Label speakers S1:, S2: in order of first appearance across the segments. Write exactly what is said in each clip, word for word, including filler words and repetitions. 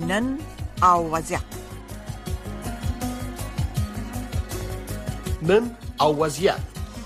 S1: نن او وضعیت.
S2: نن او وضعیت.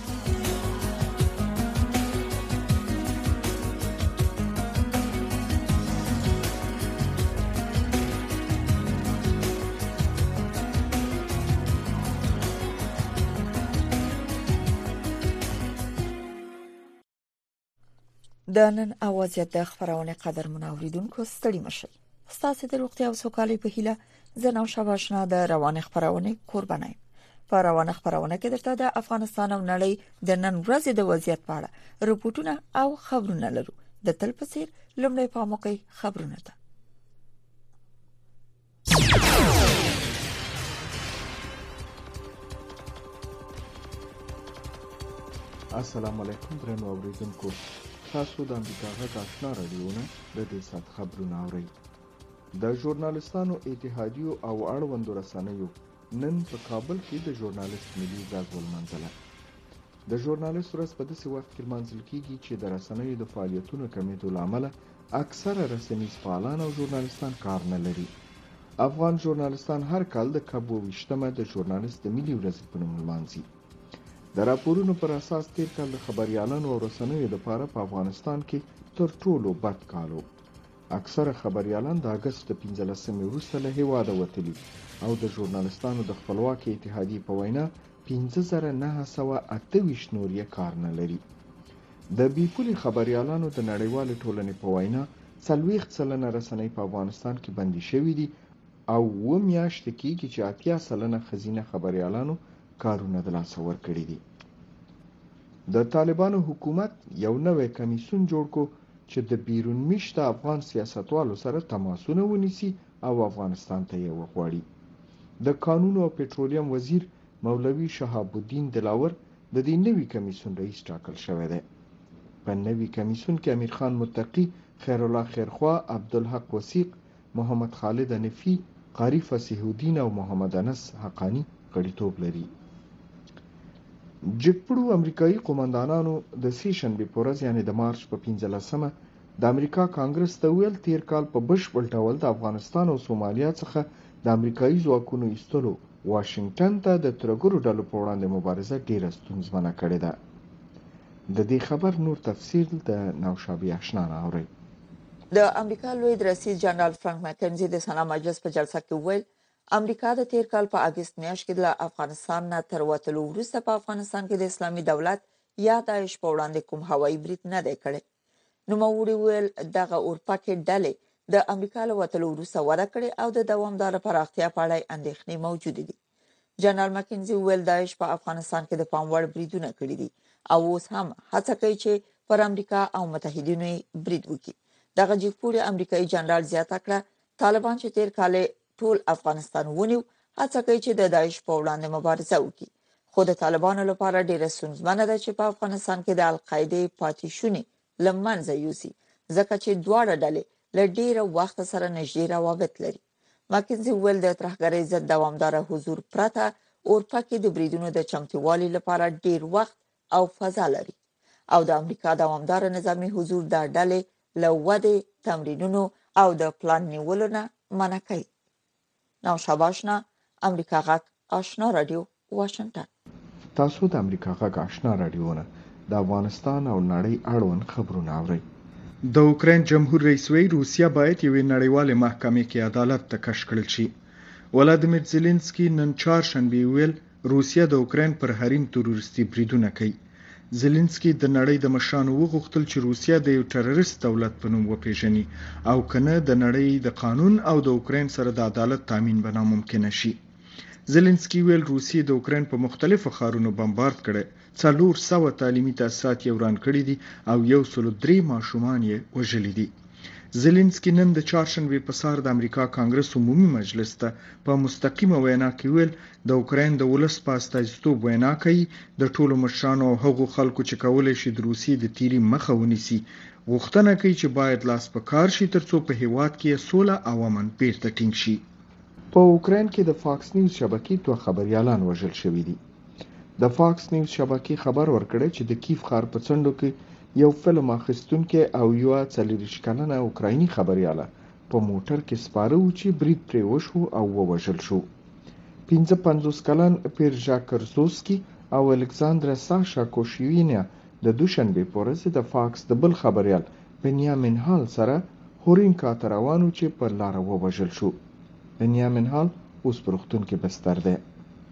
S3: د نن اوازه د خبرونه قدر منوریدونکو ستړي مشي. ستاسو د روغتیا او سوکالۍ په هیله زناو شواشنا د روان خبرونه قربانای. په روان خبرونه کې درته د افغانستان او نړۍ د نن ورځې د وضعیت په اړه رپورټونه او خبرونه لرو. د تل په څیر لومړی پاموکي خبرونه ده.
S4: السلام علیکم درنو اوریدونکو. تاسو د امریکا غږ آشنا رادیوونه د دې سات خبرونه اورئ. د ژورنالستانو اتحادیو او اړوندو رسنیو نن په کابل کې د ژورنالیست ملي ورځ ولمانځله. د ژورنالیست ورځ په داسې وخت کې لمانځل کیږي چې د رسنیو د فعالیتونو کمیدو له امله اکثره رسنیز فعالان او ژورنالیستان کار نه لري. افغان ژورنالیستان هر کال د کب ویشتمه د ژورنالیست د ملي ورځې په نوم لمانځي. د راپورونو پر اساس تیر کال د خبريالانو او رسنیو لپاره په افغانستان کې تر ټولو بد کالو. اکثره خبريالان د اگست پنځلسمې وروسته له هیواده وتلي او د ژورنالستانو د خپلواکۍ اتحادیې په وینا پنځه زره نهه سوه اته ویشت نور یې کار نه لري. د بیپولي خبريالانو د نړیوالې ټولنې په وینا څلوېښت سلنه رسنۍ په افغانستان کې بندي شوې دي او اووه میاشتې کېږي چې اتیا سلنه ښځینه خبريالانو کارونه د لاسه ورکړي دي. د طالبانو حکومت یو نوی کمیسیون جوړ کو چې د بیرون میشته افغان سیاستوالو سره تماسونه ونیسي او افغانستان ته یې وغواړي. د قانون او پټرولیم وزیر مولوي شهاب الدین دلاور د دې نوي کمیسیون رئیس ټاکل شوی دی. په نوي کمیسیون کې امیر خان متقی، خیر الله خیرخوا، عبدالحق وثیق، محمد خالد حنفي، قاری فصیح الدین او محمد انس حقانی غړیتوب لري. جګپړو امریکایي قومندانانو د سې شنبې په ورځ یعنې د مارچ په پنځلسمه د امریکا کانګرس ته ویل تیر کال په بشپړ ډول د افغانستان او سومالیا څخه د امریکایي ځواکونو ایستلو واشنگټن ته د ترګرو ډلو په وړاندې مبارزه ډیره ستونزمنه کړې ده. د دې خبر نور تفصیل د نوشابه آشنا اوري.
S3: د امریکا لوی رئیس جنرال فرانک مکنزي د سنا مجلس په جلسه کې ویل امریکا د تیر کال په اگست میاشت کې د افغانستان نه تر وټلو وروسته په افغانستان کې د اسلامي دولت یا داعش په وړاندې کوم هوایي برید نه دی کړی. نو موري ویل دغه اورپکې ډلې د امریکا له وټلو وروسته وده کړې او د دوامدار پراختیا په اړه اندېښنې موجود دي. جنرال مکنزي ویل داعش په افغانستان کې د پام وړ بریدونه کړي دي او اوس هم هڅه کوي چې پر امریکا او متحدینو برید وکړي. دغه جګپوړي امریکایي جنرال زیاته کړه طالبان چې تیر کال ټول افغانستان ونیو هڅه کوي چې د داعش په وړاندې مبارزه وکړي. خو د طالبانو لپاره ډیره ستونزمنه ده چې په افغانستان کې د القاعده پاتې شونې لمنځه یوسي ځکه چې دواړه ډلې له ډیره وخت سره نږدې روابط لري. مکنزي ویل د ترهګرۍ ضد دوامدار حضور پرته اورپکې د بریدونو د چمتووالي لپاره ډیر وخت او فضا لري او د امریکا دوامدار نظامی حضور د ډلې له ودې تمرینونو او د پلان نیولو نه منع کوي. نو شاباشنا امریکا غږ آشنا رادیو واشنگټن.
S4: تاسو د امریکا غږ آشنا رادیوونه د افغانستان او نړۍ اړوند خبرونه اورئ. د اوکراین جمهور رئیس وی روسیا باید یوې نړیوالې محکمې کې عدالت ته کش کړل شي. ولادیمیر زيلنسکي نن چهارشنبه ویل روسیا د اوکراین پر حریم تروریستي بریدونه کوي. زيلنسکي د نړۍ د مشرانو وغوښتل چې روسیا د یو ټرریست دولت په نوم وپیژني او کنه د نړۍ د قانون او د اوکراین سره د عدالت تامین به ناممکن شي. زيلنسکي ویل روسیا د اوکراین په مختلفو ښارونو بمبارد کړي، څلور سوه تعلیمي تاسیسات یې وران کړي دي او یو سل درې ماشومان یې وژلي دي. زيلنسکي نن د چهارشنبه په سهار د امریکا کانګرس عمومي مجلس ته په مستقیمه وینا کې ویل د اوکراین د ولس په استازیتوب وینا کوي د ټولو مشرانو او هغو خلکو چې کولای شي د روسیې د تیری مخه ونیسي غوښتنه کوي چې باید لاس په کار شي ترڅو په هیواد کې سوله او امن بیرته ټینګ شي. په اوکراین کې د فاکس نیوز شبکې دوه خبريالان وژل شوي دي. د فاکس نیوز شبکې خبر ورکړی چې د کیف ښار په څنډو کې یو فلم اخیستونکي او یو څلوېښت کلنه اوکرایني خبرياله په موټر کې سپاره و چې برید پرې وشو او ووژل شو. پنځه پنځوس کلن پیرژا کرزوسکي او الکساندرا ساشا کوشیوینیا د دوشنبې په ورځ د فاکس د بل خبریال بنیامین هال سره هورینکا ته روان و چې په لاره ووژل شو. بنیامین هال اوس په روغتون کې بستر دی.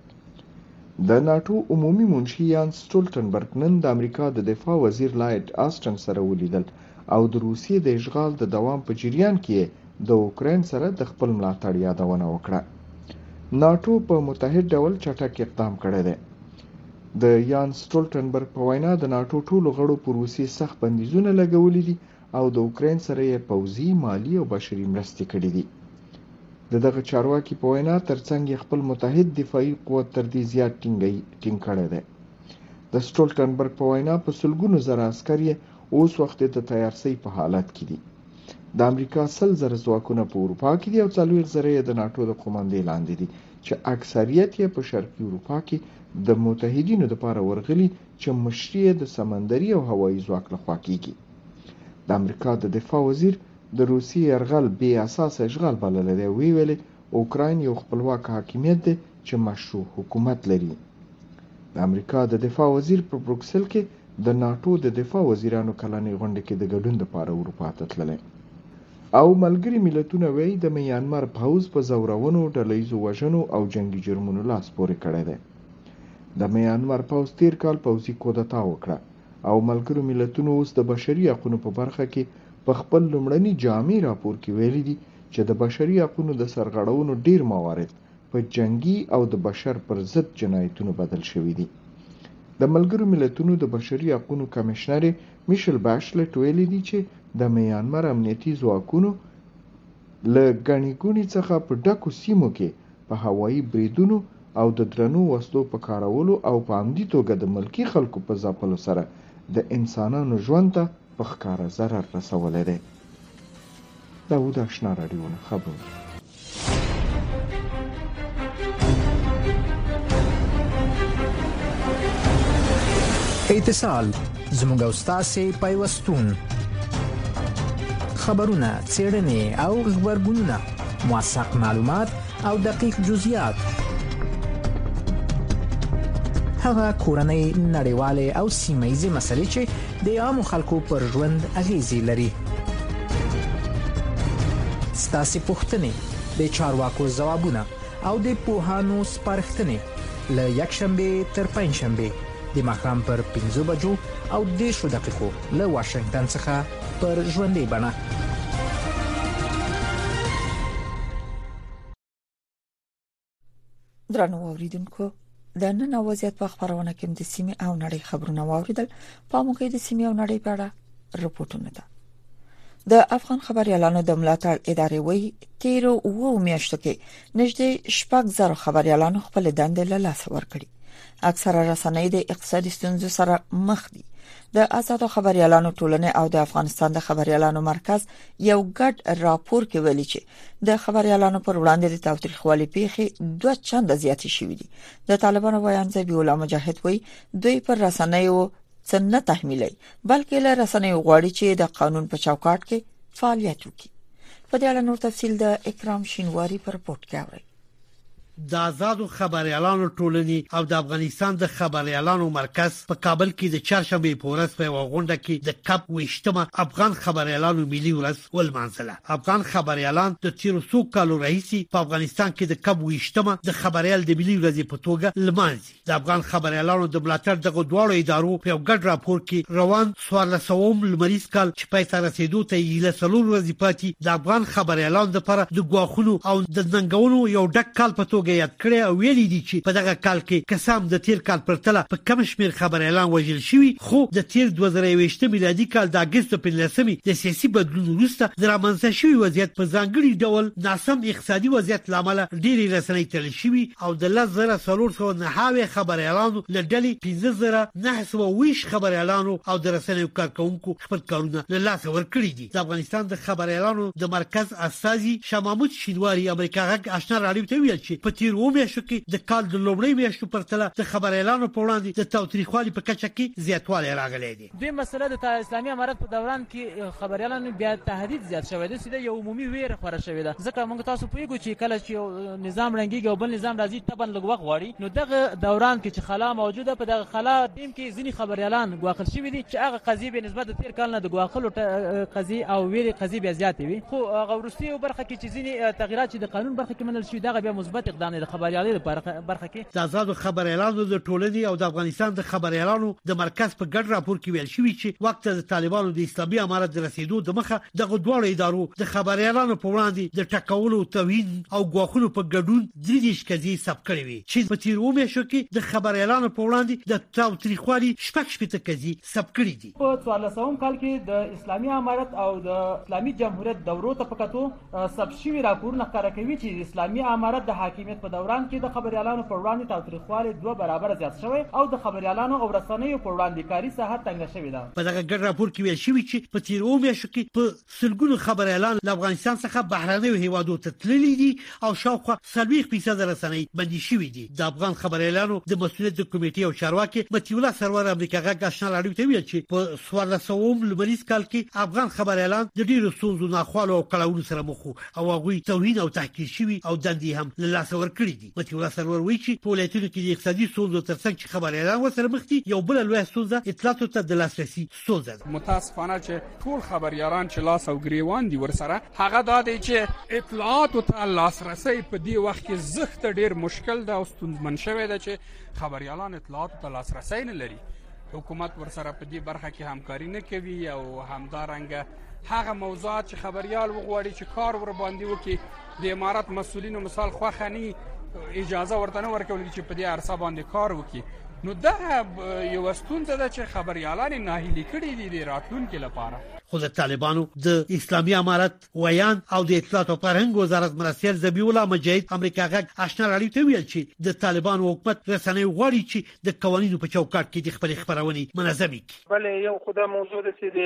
S4: د ناټو عمومي منشي یان سټولټنبرګ نن د امریکا د دفاع وزیر لایډ آسټن سره ولیدل او د روسیې د اشغال د دوام په جریان کې د اوکراین سره د خپل ملاتړ یادونه وکړه. ناټو په متحد ډول چټک اقدام کړی دی. د یان سټولټنبرګ په وینا د ناټو ټولو غړو په روسیې سخت بندیزونه لګولي دي او د اوکراین سره یې پوځي، مالی او بشري مرستې کړې دي. د دغه چارواکي په وینا ترڅنګ یې خپل متحد دفاعي قوت تر دې زیات ټینګ کړی دی. د سټولټنبرګ په وینا په سلګونو زره عسکر یې اوس وخت د تیارسۍ په حالت کې دي. د امریکا سل زره ځواکونه په اروپا کې دي او څلوېښت زره یې د ناټو د قومندې لاندې دي چې اکثریت یې په شرقي اروپا کې د متحدینو لپاره ورغلي چې مشري یې د سمندري او هوایي ځواک لخوا کیږي. د امریکا د دفاع وزیر د روسیې یرغل بې اساسه اشغال بللی دی. ویې ویلې اوکراین یو خپلواک حاکمیت دی چې مشروع حکومت لري. د امریکا د دفاع وزیر په بروکسل کې د ناټو د دفاع وزیرانو کلنۍ غونډه کې د ګډون لپاره اروپا ته تللی. او ملګري ملتونه وایي د میانمار پوځ په زورونو، ډلهییزو وژنو او جنگي جرمونو لاس پورې کړی دی. د میانمار پوځ تیر کال پوځي کودتا وکړه او ملګرو ملتونو اوس د بشري حقونو په برخه کې په خپل لومړني جامع راپور کې ویلي دي چې د بشري حقونو د سرغړونو ډیر موارد په جنگي او د بشر پر ضد جنایتونو بدل شوي دي. د ملګرو ملتونو د بشري حقونو کمشنر میشل باشلټ ویلي دي چې د میانمار امنیتي ځواکونو له ګڼې ګوڼې څخه په ډکو سیمو کې په هوایي بریدونو او د درنو وسلو په کارولو او په عمدي توګه د ملکي خلکو په ځپلو سره د انسانانو ژوند ته په ښکاره ضرر رسولی دی. داود آشنا راډیو خبرونه.
S1: اتصال زموږ او ستاسې پیوستون، خبرونه، څېړنې او غبرګونونه، موثق معلومات او دقیق جزئیات، هغه کورنۍ، نړیوالې او سیمه‌ییزې مسلې چې د عامو خلکو پر ژوند اغیزې لري. ستاسې پوښتنې، د چارواکو ځوابونه او د پوهانو سپارښتنې له یکشنبې تر پنجشنبې د ماښام پر پنځو بجو او دېرشو دقیقو له واشنګټن څخه پر ژوندۍ بڼه.
S3: درنو اوریدونکو، د نن وضعیت په خبرونه کې د سیمې او نړۍ خبرونه واوریدل. په موږ د سیمې او نړۍ په اړه رپورټونه ده. د افغان خبريالانو د ملاتړ ادارې وایي تیرو اوو میاشتو کې نږدې شپږ زره خبريالانو خپل دندې له لاسه ورکړي. اکثره رسنۍ د اقتصادي ستونزو سره مخ دي. د آزادو خبريالانو ټولنې او د افغانستان د خبريالانو مرکز یو ګډ راپور کې ویلي چې د خبريالانو پر وړاندې د تاوتریخوالي پیښې دوه چنده زیاتې شوې دي. د طالبانو بیان ځبی الله مجاهد وایي دوی پر رسنیو څه نه تحمیلي بلکې له رسنیو غواړي چې د قانون په چوکاټ کې فعالیت وکړي. په دې اړه نور تفصیل د اکرام شینواری پر رپورت کې اورئ.
S2: د آزادو خبريالانو ټولنې او د افغانستان د خبريالانو مرکز په کابل کې د چهارشنبه په ورځ په غونډه کې د کپ وشتمه افغان خبريالانو ملي ورځ ولمانځله. افغان خبريالان د تیرو څو کالو راهیسې په افغانستان کې د کپ وشتمه د خبريال د ملي ورځ په توګه لمانځي. د افغان خبريالانو د ملاتړ دغه دواړو ادارو په ګډ راپور کې روان څوارلسم لمریز کال چې پای ته رسیدو ته یې له څلور ورځې پاتې د افغان خبريالانو لپاره د غواخونو او د ننګونو یو ډک کال په توګه یاد کړی او ویلي دي چې په دغه کال کې قسم د تیر کال پرتله په کم شمیر خبريالان وژل شوي، خو د تیر دوه زره یوویشت میلادي کال د اگست په لسمې د سیاسي بدلون وروسته د رامنځته شوي وضعیت په ځانګړي ډول ناسم اقتصادي وضعیت لامل ډېری رسنۍ تړل شوي او د لس زره څلور سوه نهه خبريالانو له ډلې پنځه زره نهه سوه ویشت خبريالانو او د رسنیو کارکونکو خپل کارونه له لاسه ورکړي دي. د افغانستان د خبريالانو د مرکز استازي شاه محمود شینواری امریکا غږ آشنا راډیو ته ویل چې په په تیر و میاشتو کې د کال د لومړۍ میاشتو په پرتله د خبريالانو په وړاندې د تاوتریخوالي په کچه کې زیاتوالی راغلی دی.
S5: د مسله د اسلامي امارت په دوران کې خبريالانو بیا تهدید زیات شوی دی، سیده یو عمومي ویره خبره شوی ده. ځکه موږ تاسو پوهیږو چې کله چې نظام رنګيږي او بل نظام راځي طبعا لږ وخت غواړي. نو دغه دوران کې چې خلا موجوده په دغه خلا ټیم کې ځینی خبريالان ګواخل شوی دي چې هغه قضیه به نسبت د تیر کال نه د ګواخلو قضیه او ویلي قضیه بیا زیاتې وي. خو هغه ورستي برخه کې چې ځینی تغیرات چې د قانون برخه کې منل شوی دغه بیا مثبت اقدام د خبريالۍ لپاره برخه کې.
S2: د آزاد خبريالانو د ټولنې او د افغانستان د خبريالانو د مرکز په ګډ راپور کې ویل شوی چې وخت د طالبانو د اسلامي امارت د رسیدو د مخه دغه دوه ادارو د خبريالانو په وړاندې د ټکولو توهین او ګواښونو په ګډون درې دیش کزي ثبت کړی وي چې په تیر و میاشتو کې د خبريالانو په وړاندې د تاوتریخوالي شپږ شپږ کزي ثبت کړی دي.
S5: په څوارلسم کال کې د اسلامي امارت او د اسلامي جمهوریت دورو ته پکاتو ثبت شوی راپورونه ښکاره کوي چې اسلامي امارت د حاکمیت په دوران کې د خبريالانو په وړاندې تاوتریخوالي دوه برابر زیات شوی او د خبريالانو او رسنیو په وړاندې کاری ساحه تنګ شوې ده.
S2: په دغه ګډ راپور کې ویل شوی چې په تیر و میاشتو کې په سلګونو خبريالان له افغانستان څخه بهرنیو هیوادو ته تللي دي او شاوخوا څلوېښت فیصد رسنۍ بندي شوي دي. د افغان خبريالانو د مسؤلیت د کمیټې او چارواکي متي الله سرور امریکا غږ آشنا راډیو ته ویل چې په څوارلسم لمریز کال کې افغان خبريالان د ډیرو ستونزو ناخوالو او کړاوونو سره مخ او هغوی توهین او تحقیر شوي او دندې هم له لاسه ورکړي دي. متي الله سرور وایي چې په ولایتونو کې د اقتصادي ستونزو ترڅنګ چې خبريالان ورسره مخ دي یو بل لوی ستونزه اطلاعاتو ته د لاسرسي ستونزه ده.
S6: متاسفانه چې ټول خبريالان چې لاس او ګریوان دي ورسره هغه دا دی چې اطلاعاتو ته لاسرسي په دې وخت کې زخت ډیر مشکل ده او ستونزمن شوی ده چې خبريالان اطلاعاتو ته لاسرسي نه لري. حکومت ورسره په دې برخه کې همکاري نه کوي او همدارنګه هغه موضوعات چې خبريال وغواړي چې کار ور باندې وکړي د امارت مسؤلینو مثال خوخني اجازه ورته نه ورکول چې په دې عرصه باندې کار وکړي. نو دا یو ستونزه ده چې خبريالان ناهیلي کړي دي د راتلونکو لپاره.
S2: خو د طالبانو د اسلامي امارت ویان او د اطلاعات او فرهنګ وزارت مرستیال ذبیح الله مجاهد امریکا غږ آشنا راډیو ته ویل چې د طالبانو حکومت رسنۍ غواړي چې د قوانینو په چوکاټ کې د خپل خبرونې منظمي کړي.
S7: بل یو خدای موضوع ده چې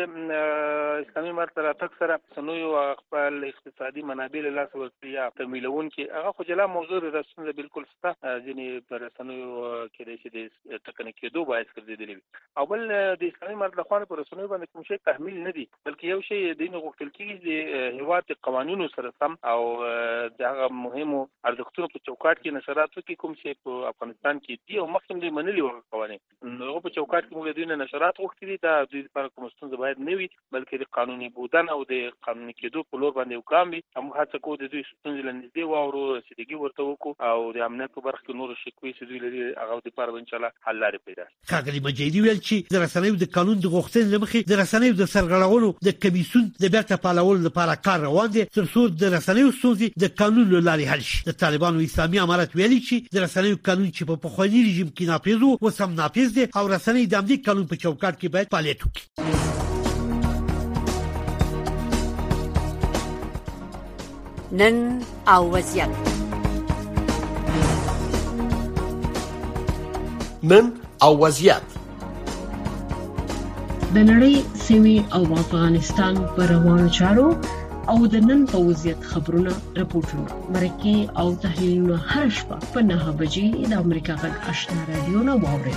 S7: د اسلامي امارت راتګ سره رسنیو او خپل اقتصادي منابع له لاس ورکړي تمویلون کې هغه خو جلا موضوع ده، رسنۍ بالکل ستا ځینې پر رسنیو کې د شي د ټکنیکي دوه باعث ګرځېدلې او بل د اسلامي امارت له خوا پر رسنیو باندې کوم شي تحمیل نه دي، بلکې یو شی د نه غوښتل کېږي د هیواد قوانینو سره سم او دغه مهمو ارزښتونو په چوکاټ کې نشرات وکړي کوم چې په افغانستان کې دي او مخکې دې منلي وو قوانین. نو په چوکاټ کې موږ د دوی نه نشرات غوښتي دي، دا د دوی لپاره کوم ستونزه باید نه وي، بلکې د قانوني بودن او د قانوني کېدو په لور باندې وکړم وي. موږ هڅه کوو د دوی ستونزې له نږدې واورو، رسیدګي ورته وکړو او د امنیت په برخه کې نور شکوې چې دوی لري هغه د لپاره ان شاء الله حل لارې پیدا شي.
S2: ښاغلي مجاهدي ویل چې د رسنیو د قانون د غوښتنې له مخې د رسنیو د سرغړونو د کمیسیون د بیرته فعالولو لپاره کار روان دی تر څو د رسنیو ستونزې د قانون له لارې حل شي. د طالبانو اسلامي امارت ویلي چې د رسنیو قانون چې په پخواني رژیم کې ناپیژ و اوس هم ناپیژ دی او رسنۍ د همدې قانون په چوکاټ کې باید فعالیت وکړي.
S8: نن او وضعیت
S9: نن او وضعیت
S10: د نړۍ سیمې او افغانستان پر روانو چارو او د نن په وضعیت خبرونه راپورټونه مرکه او تحلیلونه هر شپه په نهه بجې د امریکا غږ آشنا راډیو نه واورئ.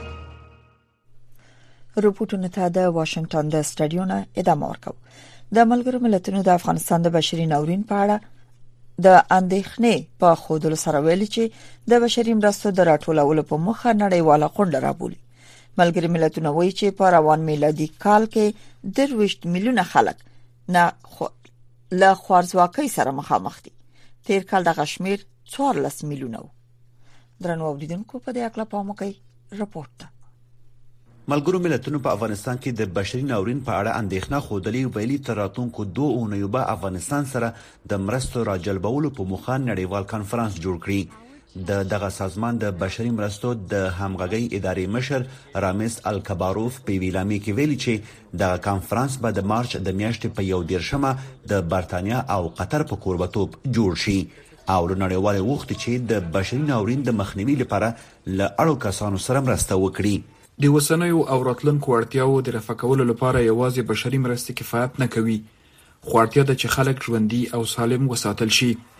S3: رپورټونه ته د واشنگټن د سټډیو نه ادامه ورکو. د ملګرو ملتونو د افغانستان د بشري ناورین په اړه د اندېښنې په خوذلو سره ویلي چې د بشري مرستو د راټولولو په مخه نړیواله غونډه رابولي. ملګري ملتونه وایي چې په روان میلادي کال کې درویشت میلیونه خلک نه خو... له خوارځواکۍ سره مخامخ دي. تیر کال د غشمیر څوارلس میلیونه و. درنو اوریدونکو په دې اړه پام وکړئ. رپورټ
S11: ملګرو ملتونو په افغانستان کې د بشري ناورین په اړه اندېښنه خوده ویلي تر راتلونکو دوه اونیو به افغانستان سره د مرستو راجلبولو په موخه نړیوال کانفرنس جوړ کړي. د دغه سازمان د بشري مرستو د همغږي ادارې مشر رامز الکباروف په ویلامي کې ویلي چې د کانفرنس به د مارچ د میاشتې په یو دیرشمه د برتانیا او قطر په کوربتوب جوړ شي او نړیوال وخت چې د بشري ناورین د مخنیوي لپاره له اړو کسانو سره مرسته وکړي.
S12: د وسنیو او راتلونکو اړتیاو د رفع کولو لپاره یوازې بشري مرستې کفایت نه کوي، خو اړتیا ده چې خلک ژوندي او سالم وساتل شي.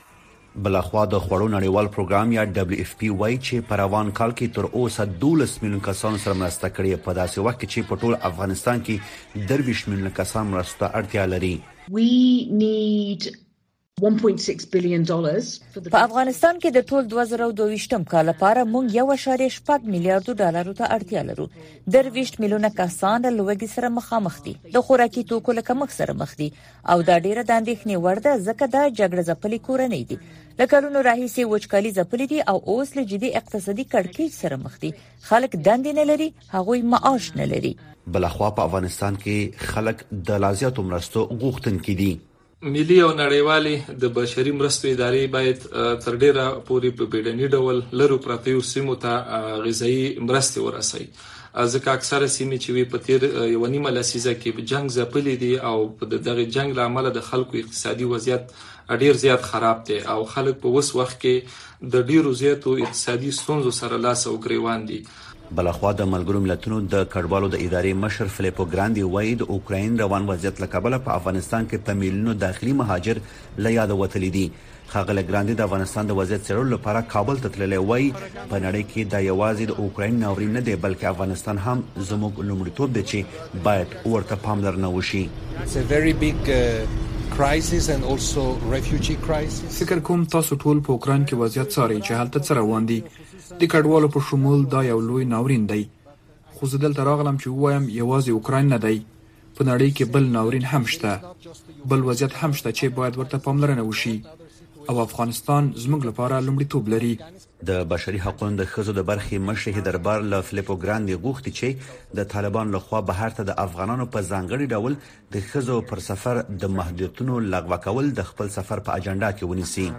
S11: بلخوا د خوړو نړیوال پروګرام یا دبليو اف پی وايي چې په روان کال کې تر اوسه دولس میلیون کسانو سره مرسته کړې په داسې وخت کې چې په ټول افغانستان کې درویش میلیون کسان مرسته اړتیا لري.
S10: We need one point six billion dollars
S3: په افغانستان کې د ټول دوه زره دوه ویشتم کال لپاره موږ یو اشاریه شپږ میلیارډ ډالرو ته اړتیا لرو. درویش میلیونه کسان له لوږې سره مخامخ دي، د خوراکي توکو له کمښت سره مخ دي او دا ډیره د اندېښنې وړ ده ځکه دا جګړه ځپلې کورنۍ دي. له کلونو راهیسې وچکالي ځپلې دي او اوس له جدي اقتصادي کړکېچ سره مخ دي. خلک دندې نه لري، هغوی معاش نه لري.
S11: بلخوا په افغانستان کې خلک د لازماتو مرستو غوښتونکي دي.
S12: ملي او نړیوالې د بشري مرستو ادارې باید تر ډیره پورې په بیړني ډول لرو پرتیو سیمو ته غذایی مرستې ورسوي، ځکه اکثره سیمې چې وي په تیر یو نیمه لسیزه کې په جنگ ځپلې دي او په دغه جنگ له امله د خلکو اقتصادي وضعیت ډیر زیات خراب دي او خلک په وس وخت کې د ډیرو زیاتو اقتصادي ستونزو سره لاس او ګریوان دي.
S11: بلخوا د ملګرو ملتونو د کډوالو د ادارې مشر فلیپو ګراندي وایي د اوکراین روان وضعیت له کبله په افغانستان کې په میلیونو داخلي مهاجر له یاد وتلي دي. ښاغلی ګراندي د افغانستان د وضعیت څېړلو لپاره کابل ته تللی وایي په نړۍ کې دا یوازې د اوکراین ناورین نه دی بلکې افغانستان هم زموږ لومړیتوب دی چې باید ورته پاملرنه وشي.
S13: crisis and also refugee crisis.
S12: فکر کوم تاسو ټول په اوکران کې وضعیت څارئ چې هلته څه روان دي. د کډوالو په شمول دا یو لوی ناورین دی. خو زه دلته راغلم چې ووایم یوازې اوکران نه دی، په نړۍ کې بل ناورین هم شته، بل وضعیت هم شته چې باید ورته پاملرنه وشي او افغانستان زموږ لپاره لومړیتوب لري.
S11: د بشري حقوقو د ښځو د برخې مشر دربار له فلیپو ګراندي غوښتي چې د طالبان لخوا بهر ته د افغانانو په ځانګړي ډول د ښځو پر سفر د محدودیتونو لغوه کول د خپل سفر په اجنډا کې ونیسي.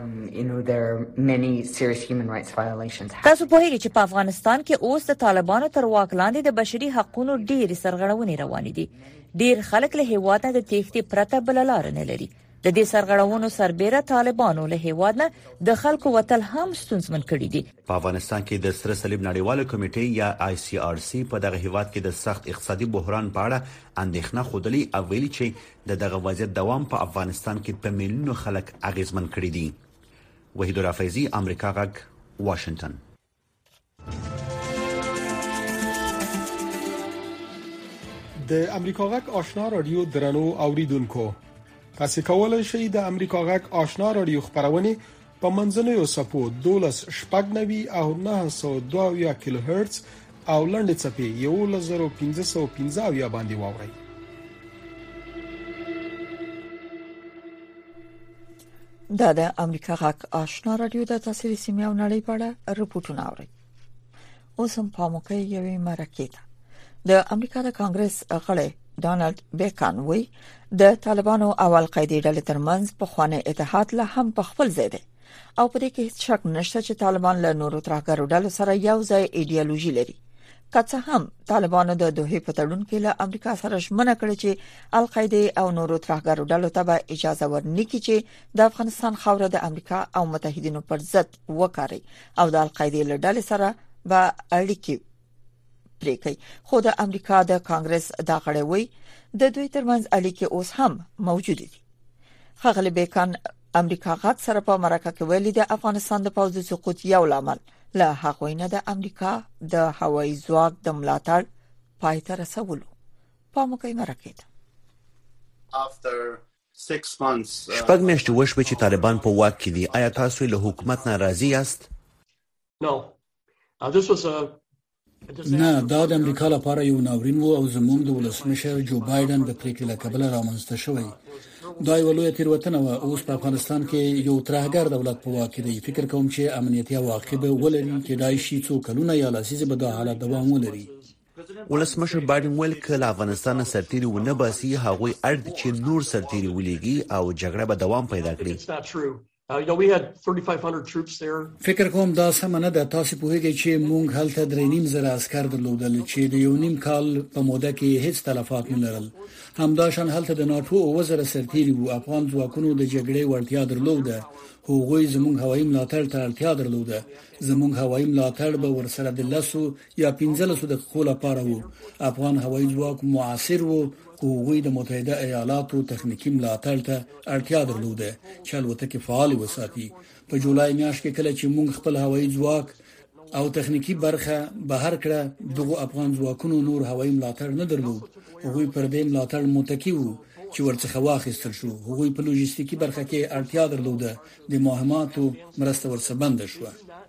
S3: تاسو پوهیږئ چې په افغانستان کې اوس د طالبانو تر واک لاندې د بشري حقوقو ډېرې سرغړونې روانې دي. ډېر خلک له هیواد نه د تېښتې پرته بل لار نه لري. د دې سرغړونو سربېره طالبانو له هیواد نه د خلکو وتل هم ستونزمن کړي دي.
S11: په افغانستان کې د سره صلیب نړیواله کمیټې یا آی سی آر سی په دغه هیواد کې د سخت اقتصادي بحران په اړه اندېښنه خوده او ویلي چې د دغه وضعیت دوام په افغانستان کې په میلیونونو خلک اغیزمن کړي دي. وحید رافیزی، امریکا غږ، واشنگټن.
S14: د امریکا غږ آشنا رادیو درنو اوریدونکو، تاسو کولای شئ د امریکا غږ آشنا رادیو خبرونه په منځنوي سپو دولس شپږ نوي او نه سوه دوه کیلو هرتز او لنډ چپی یو لزر پنځه سوه پنځه باندې واورئ.
S3: دا د امریکا غږ آشنا رادیو د تاسو سیمه او نړۍ په اړه رپورټونه اورئ. اوس هم په موقع یوې مرکې ده. د امریکا د کانګرس غړی ډانلډ بیکن وی د طالبانو او القاعده ډلې ترمنځ په خوانه اتحاد له هم په خپل ځای دی او په دې کې هیڅ شک نشته چې طالبان له نورو ترهګرو ډلو سره یو ځای ایډیالوژي لري. که څه هم طالبانو د دوه په تړون کې له امریکا سره ژمنه کړې چې القاعده او نورو ترهګرو ډلو ته به اجازه ورنکړي چې د افغانستان خاوره د امریکا او متحدینو پر ضد وکړي او د القاعده له ډلې سره به اړیکې پریکي. خو د امریکا د کانګرس دا غړی وی د دوی ترمنځ اړیکې اوس هم موجود دي. ښاغلی بیکن امریکا غږ سره په مرکه کې ویلي د افغانستان د پوځي سقوط یو لامل له هغوی نه د امریکا د هوایي ځواک د ملاتړ پای ته رسولو. په موقع مرکه ده
S11: شپږ میاشتې وشوې چې طالبان په واک کې دي. آیا تاسو له حکومت نه راضي یاست؟
S15: نه، دا د امریکا لپاره یو ناورین وو او زموږ د ولسمشر جو بایدن د پریکړې له کبله رامنځته شوی. دا یو لوی تیروتنه و. اوس په افغانستان کې یو ترهګر دولت په واک کې دی. فکر کوم چې امنیتي عواقب ولري چې دای شي څو کلونه یا لسیزه به دا حالت دوام ولري.
S11: ولسمشر بایدن ویل کله افغانستان سرتیري ونه باسي هغوی اړ دي چې نور سرتیري ولېږي او جګړه به دوام پیدا کړي.
S15: فکر کوم دا سم نه ده. تاسو پوهیږئ چې موږ هلته درې نیم زره عسكر درلودل چې د یو نیم کال په موده کې هیڅ تلفات نه لرل. همداشان هلته د ناتو او وزیر سرتیري وو. افغان ځواکونو د جګړې وړتیا درلوده. هغوی زموږ هوایي ملاتړ ته اړتیا درلوده. زموږ هوایي ملاتړ به ورسره د لسو یا پنځلسو دقیقو لپاره وو. افغان هوایي ځواک معاصر وو. هغوی د متحده ایالاتو تخنیکی ملاتړ ته اړتیا درلوده چې الوتکې فعال وساتي. په جولای میاشت کې کله چې موږ خپل هوایي ځواک او تخنیکی برخه بهر کړه دغه افغان ځواکونو نور هوایي ملاتړ نه درلود. هغوی پر دې ملاتړ متکی وو چې ورڅخه واخیستل شو. هغوی په لوجستیکي برخه کې اړتیا درلوده د مهماتو مرسته ورسره بند شو.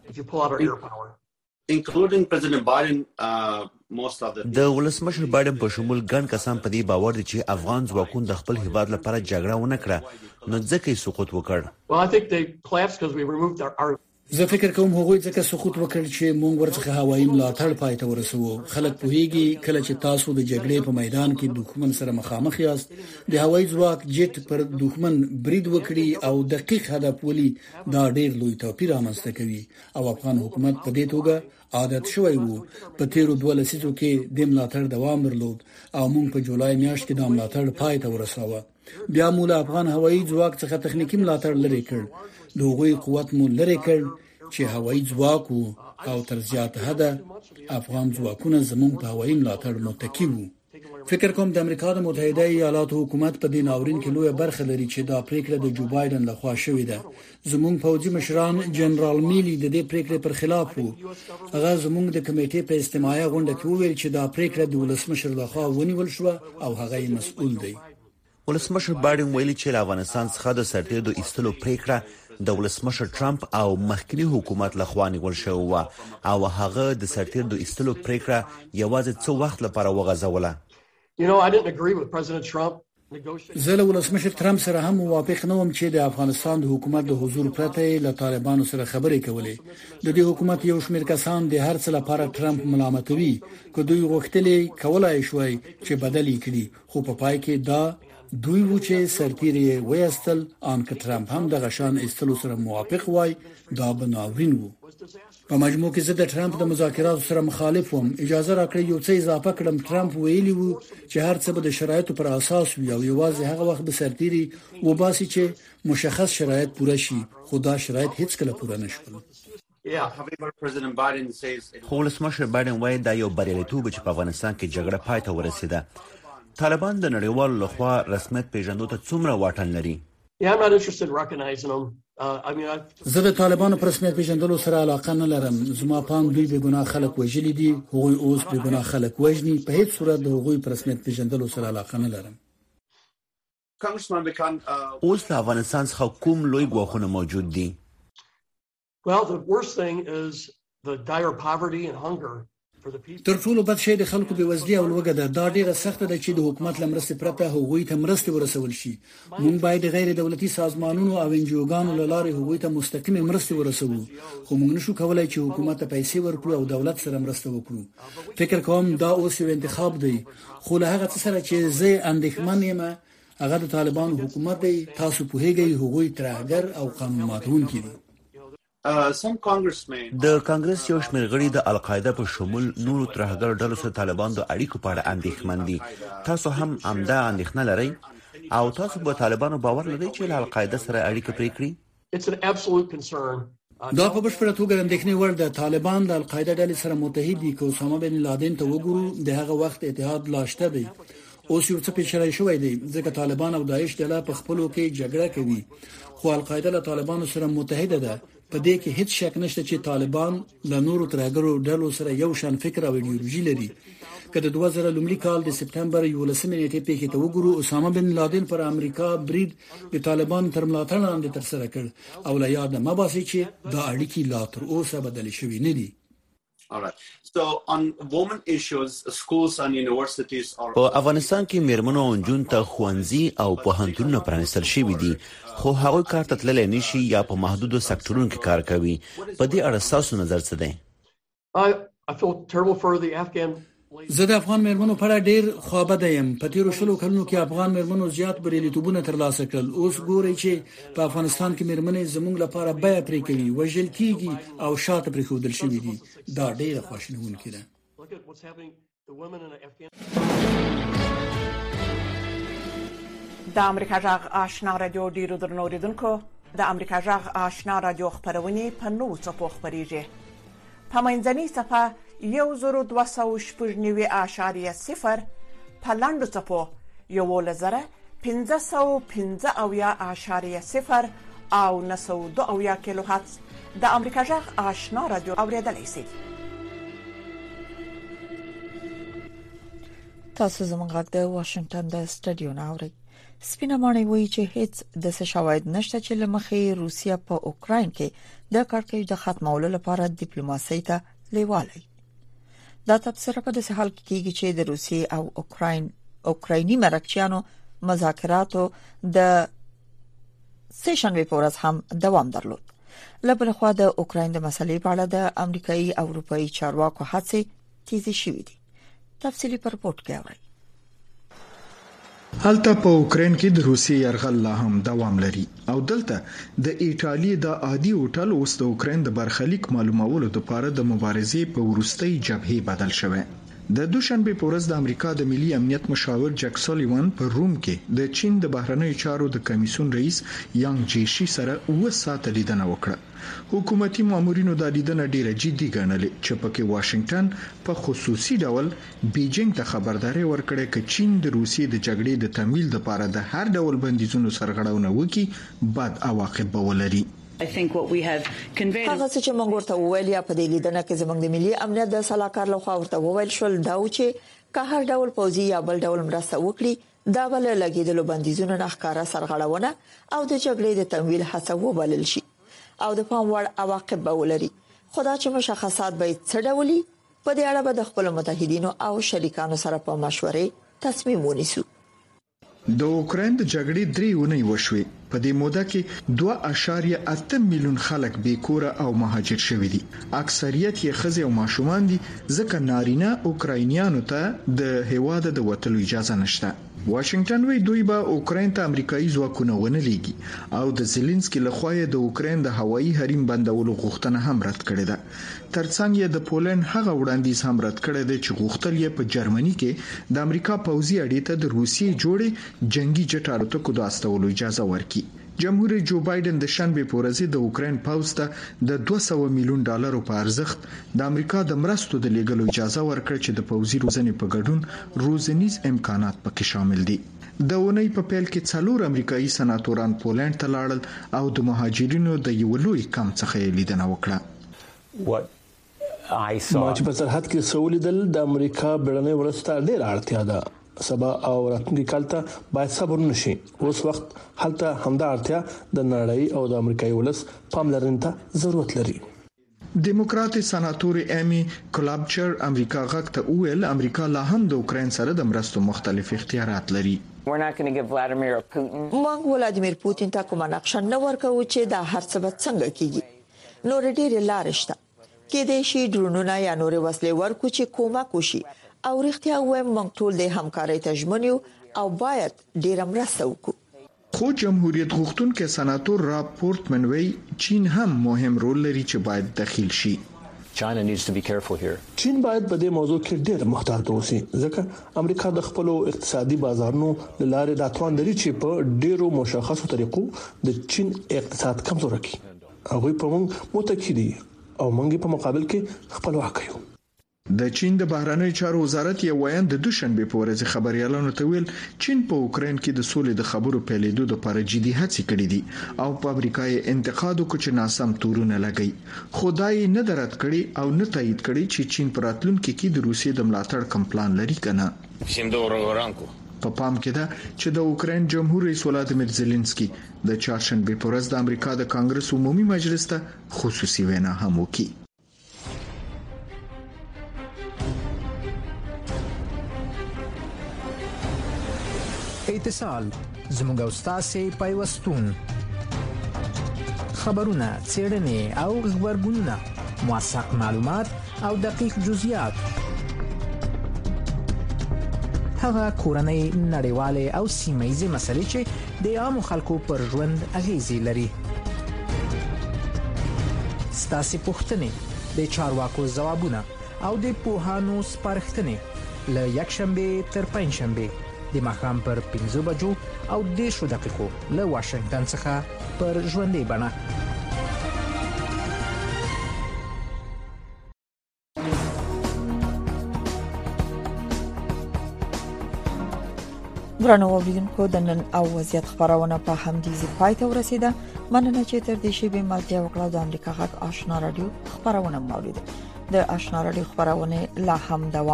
S16: including President Biden uh, most of the
S11: د ولسمشر بایدن په شمول ګڼ کسان په دې باور دي چې افغان ځواکونه د خپل هیواد لپاره جګړه ونه کړه نو ځکه یې سقوط وکړ.
S9: Well, I think they collapsed because we removed our, our
S15: زه فکر کوم هغوی ځکه سقوط وکړ چې موږ ورڅخه هوایي ملاتړ پای ته ورسوو. خلک پوهیږي کله چې تاسو د جګړې په میدان کې دښمن سره مخامخ یاست د هوایي ځواک جټ پر دښمن برید وکړي او دقیق هدف ولي دا ډېر لوی توپیر رامنځته کوي او افغان حکومت په دې توګه عادت شوی وو. په تیرو دوه لسیزو کې د ملاتړ دوام درلود او موږ په جولای میاشت کې د ملاتړ پای ته ورساوه. بیا موږ افغان هوایي ځواک څخه تخنیکی ملاتړ لري کړ. دوی قوت مو لري کړ چې هوایي ځواک او تر زیات حده افغان ځواکونه زموږ په هوایي ملاتړ متکی وو. فکر کوم د امریکا د متحده ایالاتو حکومت په دې ناورین کې لوی برخه لري چې دا پریکړه د جو بایدن لخوا شوې ده. زموږ فوجي مشران جنرال میلی د دې پریکړې پر خلاف وو. هغه زموږ د کمیټې په استماعي غونډه کې وویل چې دا پریکړه د ولسمشر لخوا ونیول شو او هغه مسؤل دی.
S11: ولسمشر بایدن ویلي چې افغانستان څخه د سرتیرو ایستلو پریکړه د ولسمشر ټرمپ او مخکنی حکومت لخوا نیول شوی و او هغه د سرتیرو ایستلو پریکړه یوازې څو وخت لپاره وغځوله.
S9: You know, I didn't agree with President Trump.
S15: زه له ولسمشر ترامپ سره هم موافق نه وم چې د افغانستان د حکومت د حضور پرته له طالبانو سره خبرې کولې. د دې حکومت یو شمېر کسان د هر څه لپاره ترامپ ملامتوي که دوی غوښتلې کولای شوی چې بدل کړي خو په پای کې دا دوی و چې سرتیري ویستل ان که ترامپ هم د غشان استلو سره موافق وای دا بناورین وو. په مجموع کې زه د ترامپ د مذاکراتو سره مخالف وم. اجازه راکړئ یو څه اضافه کړم. ترامپ ویلي وو چې هر څه به د شرایطو پر اساس وي او یوازې هغه وخت به سرتیري وباسي چې مشخص شرایط پوره شي خو دا شرایط هیڅ کله پوره نشول.
S11: خو ولسمشر بایدن وایي دا یو بریالیتوب چې په افغانستان کې جګړه پای ته ورسېده. طالبان د نړیوالو لخوا رسمیت پیژندو ته څومره واټن لري؟
S9: Yeah, I'm not interested in recognizing them. Uh, I mean, I...
S15: زه د طالبانو پر رسمیت پیژندلو سره علاقه نه لرم. زما پام دوی به ګناه خلک وژلي دي. هغوی اوس به ګناه خلک وژني. په هیڅ صورت د هغوی پر رسمیت پیژندلو سره علاقه نه لرم.
S11: اوس د افغانستان څخه کوم لوی ګواښونه موجود دي؟
S9: Well, the worst thing is the dire poverty and hunger.
S15: تر ټولو بد شی د خلکو بېوزلي او لوږه ده. دا ډیره سخته ده چې د حکومت لمرسته پرته هغوی ته مرسته ورسول شي. موږ باید غیر دولتي سازمانونو او انجیوګانو له لارې هغوی ته مستقیمه مرسته ورسوو خو موږ نشو کولای چې حکومت ته پیسې ورکړو او دولت سره مرسته وکړو. فکر کوم دا اوس یو انتخاب دی خو له هغه څه سره چې زه اندېښمن یم هغه د طالبانو حکومت دی. تاسو پوهیږئ هغوی ترهګر او قانون ماتونکي دي.
S11: د کانګرس یو شمېر غړي د القاعده په شمول نورو ترهګر ډلو سره طالبان د اړیکو په اړه اندېښمن دي. تاسو هم همدا اندېښنه لرئ او تاسو به طالبانو باور لرئ چې له القاعده سره اړیکه پرې کړي؟
S15: دا په بشپړه توګه اندېښنې وړ ده. طالبان د القاعده ډلې سره متحد دي. که اسامه بن لادن ته وګورو د هغه وخت اتحاد لا شته دی. اوس یو څه پیچلای شوی دی ځکه طالبان او داعش ډله په خپلو کې جګړه کوي خو القاعده له طالبانو سره متحده ده. په دې کې هیڅ شک نشته چې طالبان له نورو ترهګرو ډلو سره یو شان فکر او ایډیولوژي لري. که د دوه زره لومړي کال د سپټمبر یولسمې نیټې پیښې ته وګورو اسامه بن لادن پر امریکا برید د طالبان تر ملاتړ لاندې ترسره کړ او لا یاد نه مباسي چې دا اړیکې لا تر اوسه بدل شوې نه دي.
S16: All right. So on women issues, schools and universities are
S11: په افغانستان کې میرمنو او نجونو ته ښوونځي او پوهنتونونه پرانیستل شوي دي خو هغوی کار ته تللی نشي یا په محدودو سکتورونو کې کار کوي. په دې اړه ستاسو نظر څه دی؟
S9: I feel terrible for the Afghan.
S15: زه د افغان میرمنو په اړه ډیر خوابده یم. په تیرو شلو کلونو کې افغان میرمنو زیات بریالیتوبونه ترلاسه کړل. اوس ګورئ چې په افغانستان کې میرمنې زموږ لپاره بیه پرې کوي وژل کیږي او شاته پرېښودل شوي دي. دا ډیره خواشینونکې ده.
S17: د امریکا جغ آشنا رادیو ډیرو درنو اوریدونکو د امریکا جغ آشنا رادیو خبرونه په نوو څپو خبريږي. په منځنۍ صفه یو زرو دوه سوه شپږ نوي اعشاریه صفر په لاندو څپو یو لزره پنځه سوه پنځه اویا اعشاریه صفر او نه سوه دوه اویا کیلو هرتز د امریکا جغ آشنا رادیو اوریدلای شئ.
S3: تاسو زموږ غږ د واشنگټن د سټډیو نه اورئ. سپینه ماڼۍ وایي چې هیڅ د څه شواهد نشته چې لمخې روسیا په اوکراین کې د کړکېچ د ختمولو لپاره ډیپلوماسي ته لیواله. دا تبصره په داسې حال کې کیږي چې د روسیې او اوکراین اوکرایني مرکچیانو مذاکراتو د سیشن په ورځ هم دوام درلود. لبل خو د اوکراین د مسلې په اړه د امریکایي او اروپאי چارواکو هڅې تیزی شوې دي. تفصیلی پر رپورت کې اورئ.
S4: هلته په اوکراین کې د روسي یرغل لا هم دوام لري او دلته د ایټالیا د عادي هوټل اوس د اوکراین د برخلیک معلومولو لپاره د مبارزې په ورستۍ جبهه بدل شوه. د دوشنبه په ورځ د امریکا د ملي امنیت مشاور جک سولیوان په روم کې د چین د بهرنیو چارو د کمیسیون رئیس یانګ جیشي سره اوه ساعته لیدنه وکړه. حکومتي مامورینو د لیدنه ډیره جدي ګڼلې چې پکې واشنگټن په خصوصي ډول بیجینګ ته خبرداري ورکړه چې چین د روسیې د جګړې د تمویل لپاره د هر ډول بندیزونو سرغړونه وکړي بد عواقب به ولري.
S18: I think what we have conveyed
S3: هغه چې موږ ورته وویل یا په دې لیدنه کې زموږ د ملي امنیت د صلاحکار لخوا ورته وویل شول دا چې که هر ډول پوځي یا بل ډول مرسته وکړي دا بل لګیدلو بندیزونو نه ښکارا سرغړونه او د جګړې د تمویل هڅه وبلل شي او د پام وړ عواقب به ولري. خدا چې مشخصات به څه ډولي په دې اړه به د خپل متحدینو او شریکانو سره په مشورې تصمیم ونیسو.
S4: د اوکراین د جګړې درې ونې وشوي. په دې موده کې دوه اعشاریه اته میلیون خلک بیکوره او مهاجر شوي دي. اکثریت یې ښځې او ماشومان دي ځکه نارینه اوکراینیانو ته د هیواد د وټلو اجازه نشته. واشنگټن وی دوی به اوکراین ته امریکایي ځواکونه ونه لیږي او د زيلنسکي لخوا د اوکراین د هوایي حریم بندولو غوښتنه هم رد کړې ده. ترڅنګ یې د پولند هغه وړاندیز هم رد کړی دی چې غوښتل یې په جرمني کې د امریکا پوځي اډې ته د روسیې جوړې جنگي جټ الوتکو د استولو اجازه ورکړي. جمهور جو بایدن د شنبه په ورځ د اوکراین پوځ ته د دوه سوه میلیون ډالرو په ارزښت د امریکا د مرستو د لیږلو اجازه ورکړه چې د پوځي روزنې په ګډون روزنیز امکانات پکې شامل دي. د اونۍ په پیل کې څلور امریکایي سناتوران پولند ته لاړل او د مهاجرینو د یو لوی کم څخه لیدنه وکړه.
S19: ما چې په سرحد کې سولیدل د امریکا بیړنۍ ورسته ډېر اړتیا ده. سبا او راتلونکي کال ته باید صبر نشي. اوس وخت هلته همدا اړتیا د نړۍ او د امریکایي ولس پاملرنې ته ضرورت لري.
S4: دیموکرات سناتور امی کلابچر امریکا غږ ته وویل امریکا لا هم د اوکراین سره د مرستو مختلف اختیارات لري.
S3: موږ ولادیمیر پوتین ته کومه نقشه نه ورکوو چې دا هر څه به څنګه کیږي. نور ډېر لارې شته. کې د شي ډرونونه یا نور وسلې ورکو چې کومک وشي او رښتیا وایم موږ ټول د همکارۍ تجمن یو او باید ډیر مرسته وکړو.
S4: خو جمهوریت غوښتونکو سناتور راب پورتمن وی چین هم مهم رول لري چې باید دخیل شي.
S19: China needs to be careful here. چین باید په دې موضوع کې ډېر محتاط اوسي ځکه امریکا د خپل اقتصادي بازارونو لاره د توان لري چې په ډېرو مشخصو طریقو د چین اقتصاد کمزور کړي. هغه په موږ متکی دي او موږ په مقابل کې خپل واک کوي.
S4: د چین د بهرنیو چارو وزارت یو ویان د دوشنبه په ورځ خبريالانو ته ویل چین په اوکراین کې د سولې د خبرو پیلېدو لپاره جدي هڅې کړې دي او په امریکا یې انتقاد وکړ چې ناسم تورونه لګي. خدای نه درات کړي او نه تایید کړي چې چین پر راتلونکي کې د روسیې د ملاتړ کم پلان لري کنه.
S20: Всім доброго ранку.
S4: په پام کې ده چې د اوکراین جمهور رئیس ولادیمیر زيلنسکي د چهارشنبه په ورځ د امریکا د کانګرس عمومي مجلس ته خصوصي وینا هم وکړي.
S1: اتصال زموږ استاد پیوستون خبرونه څېړنې او خبرګونونه موثق معلومات او دقیق جزئیات هغه کورنۍ نړیوالې او سیمه‌ییزې مسلې چې د عامو خلکو پر ژوند اغیزې لري. ستاسو پوښتنې د چارواکو ځوابونه او د پوهانو سپارښتنې له یکشنبه تر پنځشنبه د ماښام پر پنځه بجو او دیرشو دقیقو له واشنگټن څخه پر ژوندۍ بڼه.
S3: ګرانو اوریدونکو د نن او وضعیت خبرونه په همدې ځای پای ته ورسیده. مننه چې تر دې شی به ملتیا وکړه د امریکا غږ آشنا رادیو خبرونه مولید. د آشنا رادیو خبرونه لا هم دوام